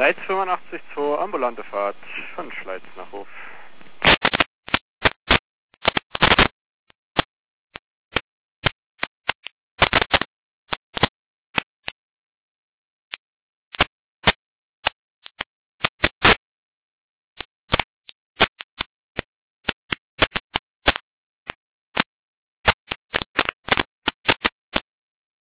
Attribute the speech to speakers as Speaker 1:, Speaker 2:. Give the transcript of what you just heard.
Speaker 1: Seit 85 zur ambulante Fahrt von Schleiz nach Hof.